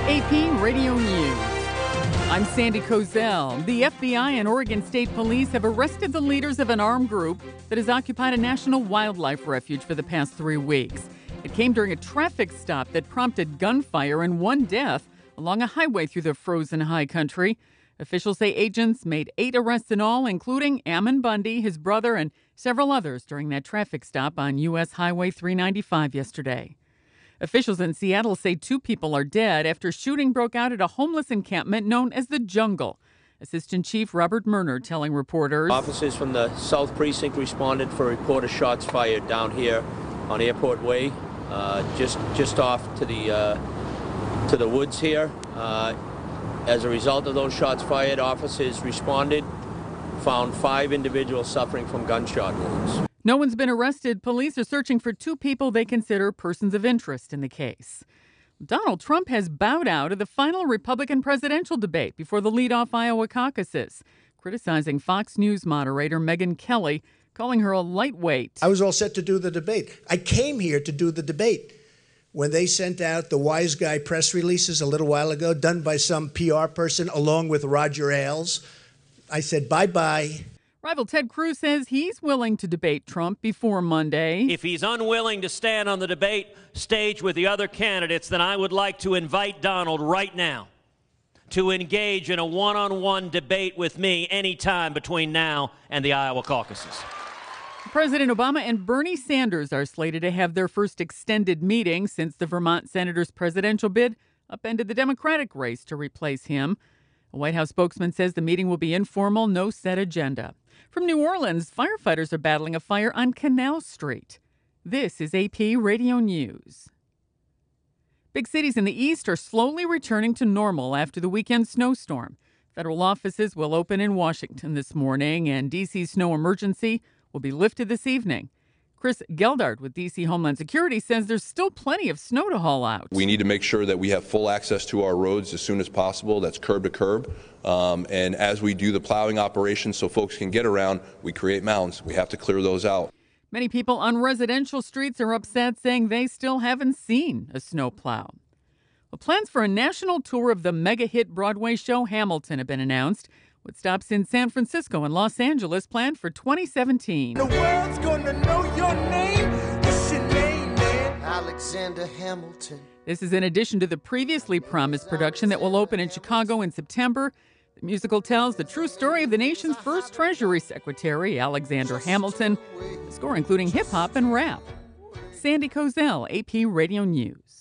AP Radio News. I'm Sandy Kozel. The FBI and Oregon State Police have arrested the leaders of an armed group that has occupied a national wildlife refuge for the past 3 weeks. It came during a traffic stop that prompted gunfire and 1 death along a highway through the frozen high country. Officials say agents made 8 arrests in all, including Ammon Bundy, his brother, and several others during that traffic stop on U.S. Highway 395 yesterday. Officials in Seattle say 2 people are dead after shooting broke out at a homeless encampment known as the Jungle. Assistant Chief Robert Murner telling reporters. Officers from the South Precinct responded for a report of shots fired down here on Airport Way, just off to the woods here. As a result of those shots fired, officers responded, found 5 individuals suffering from gunshot wounds. No one's been arrested. Police are searching for 2 people they consider persons of interest in the case. Donald Trump has bowed out of the final Republican presidential debate before the lead-off Iowa caucuses, criticizing Fox News moderator Megyn Kelly, calling her a lightweight. I was all set to do the debate. I came here to do the debate. When they sent out the wise guy press releases a little while ago, done by some PR person along with Roger Ailes, I said bye-bye. Rival Ted Cruz says he's willing to debate Trump before Monday. If he's unwilling to stand on the debate stage with the other candidates, then I would like to invite Donald right now to engage in a one-on-one debate with me anytime between now and the Iowa caucuses. President Obama and Bernie Sanders are slated to have their first extended meeting since the Vermont senator's presidential bid upended the Democratic race to replace him. A White House spokesman says the meeting will be informal, no set agenda. From New Orleans, firefighters are battling a fire on Canal Street. This is AP Radio News. Big cities in the east are slowly returning to normal after the weekend snowstorm. Federal offices will open in Washington this morning, and D.C.'s snow emergency will be lifted this evening. Chris Geldart with D.C. Homeland Security says there's still plenty of snow to haul out. We need to make sure that we have full access to our roads as soon as possible. That's curb to curb. And as we do the plowing operation so folks can get around, we create mounds. We have to clear those out. Many people on residential streets are upset, saying they still haven't seen a snowplow. Well, plans for a national tour of the mega-hit Broadway show Hamilton have been announced, with stops in San Francisco and Los Angeles planned for 2017. The world's gonna know your name. What's your name, man? Alexander Hamilton. This is in addition to the previously promised production that will open in Chicago in September. The musical tells the true story of the nation's first Treasury Secretary, Alexander Hamilton, the score including hip-hop and rap. Sandy Kozel, AP Radio News.